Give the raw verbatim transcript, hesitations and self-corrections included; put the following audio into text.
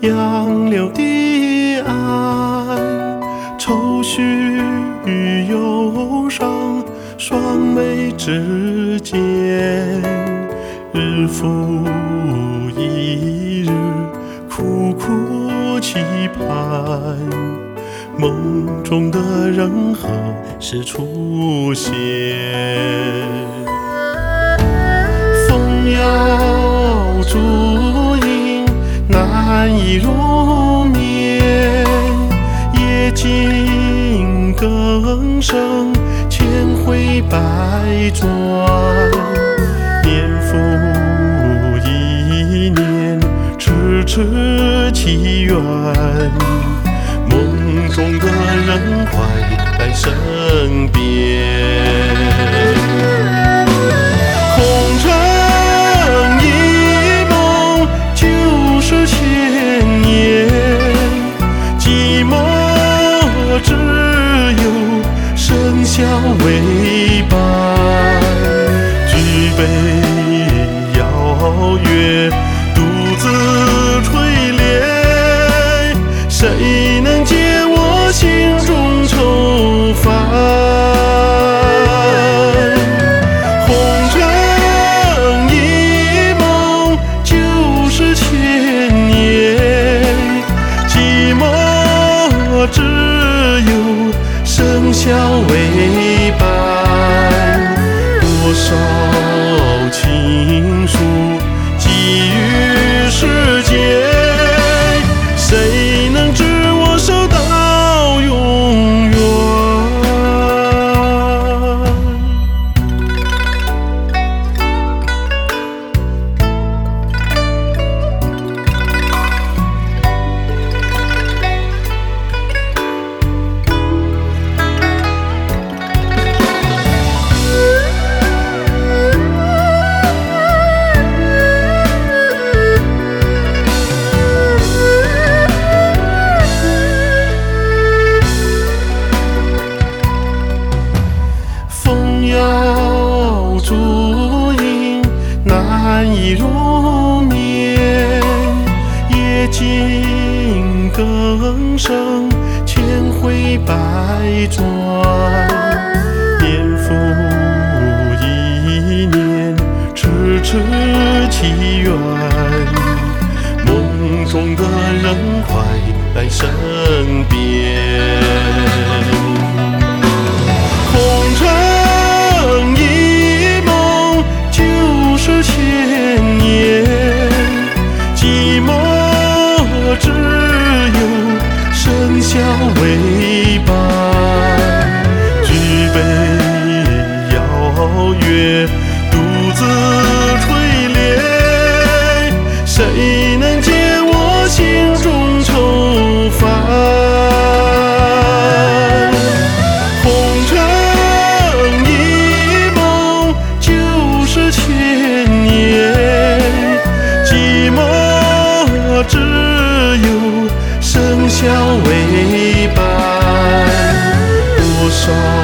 杨柳的爱，愁绪忧伤，双眉之间，日复一日，苦苦期盼，梦中的人何时出现？风摇烛影，难以入眠，夜静更声，千回百转，年复一年，咫尺祈愿，梦中的人快来身边。空城一梦，就是千年，寂寞只有笙箫为伴，举杯邀月，独自垂怜，谁能解我心中愁烦？红尘一梦，就是千年，寂寞只有笙箫为伴，多少情书寄予世间，谁能知我守到永远？摇烛影，难以入眠，夜静更声，千回百转，年复一年，咫尺祈愿，梦中的人快来身边。只有笙箫为伴，举杯邀月，独自垂怜，谁能解我心中愁烦？红尘一梦，就是千年，寂寞只笙箫为伴，多少